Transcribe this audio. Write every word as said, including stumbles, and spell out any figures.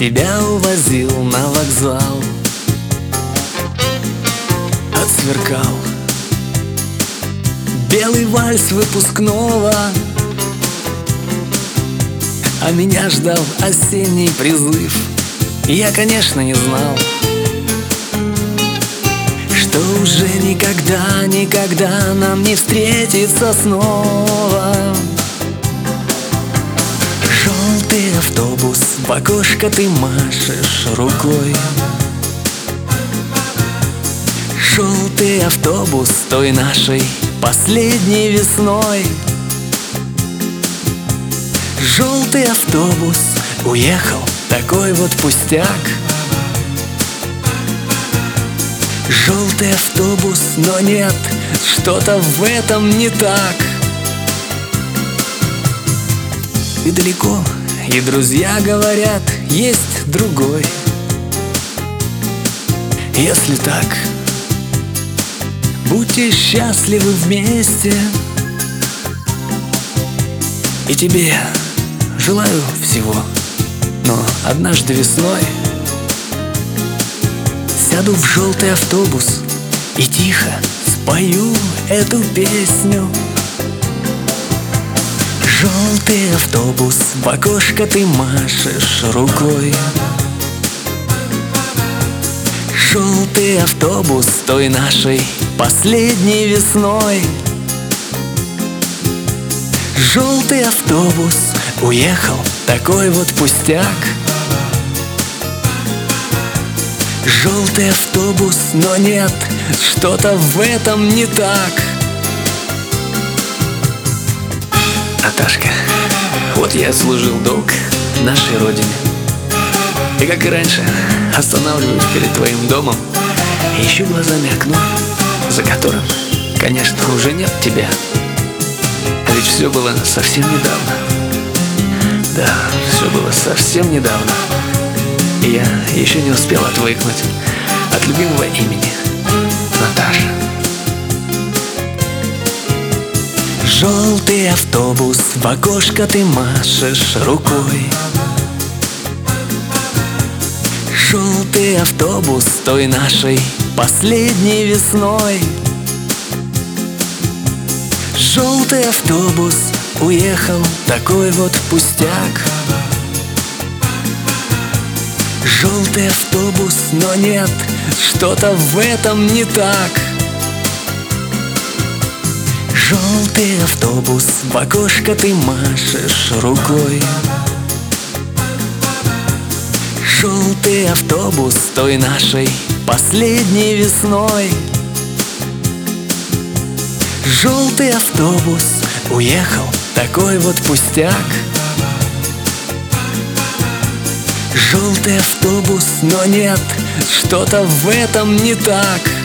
тебя увозил на вокзал. Отсверкал белый вальс выпускного, а меня ждал осенний призыв. И я, конечно, не знал, что уже никогда, никогда нам не встретиться снова. Желтый автобус, в окошко ты машешь рукой. Желтый автобус той нашей последней весной. Желтый автобус уехал, такой вот пустяк. Желтый автобус, но нет, что-то в этом не так. И далеко, и друзья говорят, есть другой. Если так, будьте счастливы вместе. И тебе желаю всего, но однажды весной сяду в желтый автобус и тихо спою эту песню. Желтый автобус, в окошко ты машешь рукой. Желтый автобус той нашей последней весной. Желтый автобус уехал, такой вот пустяк. Желтый автобус, но нет, что-то в этом не так. Наташка, вот я отслужил долг нашей родине. И как и раньше, останавливаюсь перед твоим домом и ищу глазами окно, за которым, конечно, уже нет тебя. А ведь все было совсем недавно. Да, все было совсем недавно. И я еще не успел отвыкнуть от любимого имени Наташа. Желтый автобус, в окошко ты машешь рукой. Желтый автобус той нашей последней весной. Желтый автобус уехал, такой вот пустяк. Желтый автобус, но нет, что-то в этом не так. Желтый автобус, в окошко ты машешь рукой. Желтый автобус той нашей последней весной. Желтый автобус уехал, такой вот пустяк. Желтый автобус, но нет, что-то в этом не так.